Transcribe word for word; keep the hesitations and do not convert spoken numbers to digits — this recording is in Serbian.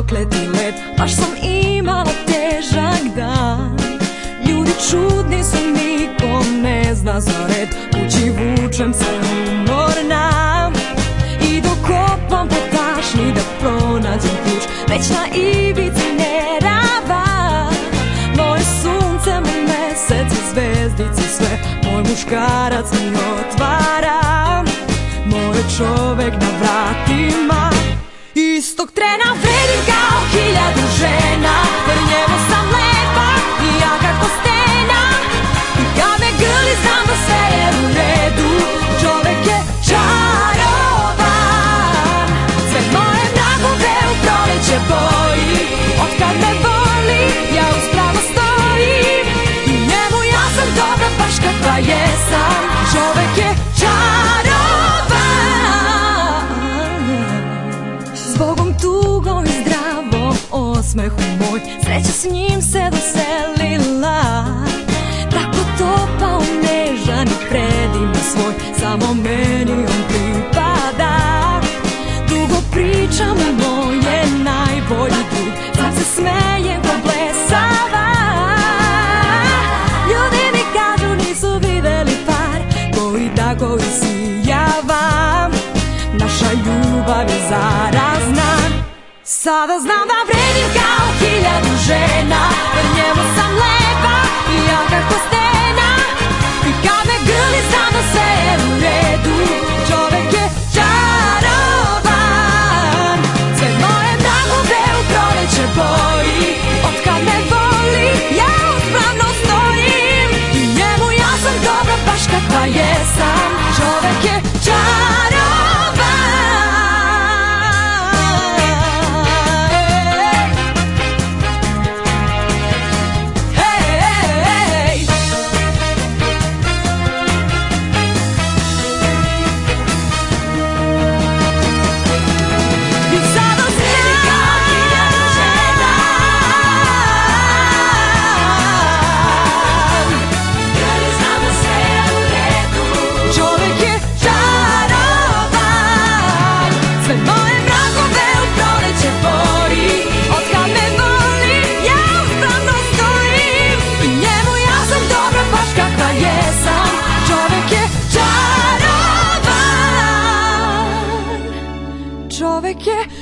prokleti let, baš sam imala težak dan. Ljudi čudni su, niko ne zna za red, kući vučem se umorna. I dok kopam po tašni da pronađem ključ, već na ivici nerava. Moje sunce, moj mesec i zvezdice sve, moj muškarac mi otvara. Moj čovek na vratima, istog trena vredim kao hiljadu žena, jer njemu sam lepa i jaka ko stena. I kad me grli znam da sve je u redu, čovek je čaroban. Sve moje mrakove u proleće boji, otkad me voli ja uspravo stojim. I njemu ja sam dobra baš kakva jesam, čovek je čaroban. Zbogom, tugom i zdravom osmehu moj, sreća s njim se doselila. Tako topao, nežan i predivan svoj, samo meni on pripada. Dugo pričam o moje najbolji drug, sad se smejem ko blesava. Ljudi mi kažu nisu videli par koji tako isijava. Naša ljubav je zarazna, sada znam da vredim kao hiljadu žena, jer njemu sam lepa i jaka ko stena. I kad me grli znam da sve je u redu, čovek je čaroban. Sve moje mrakove u proleće boji, otkad me voli ja uspravno stojim. I njemu ja sam dobra baš kakva jesam, čovek je čaroban. Čovek je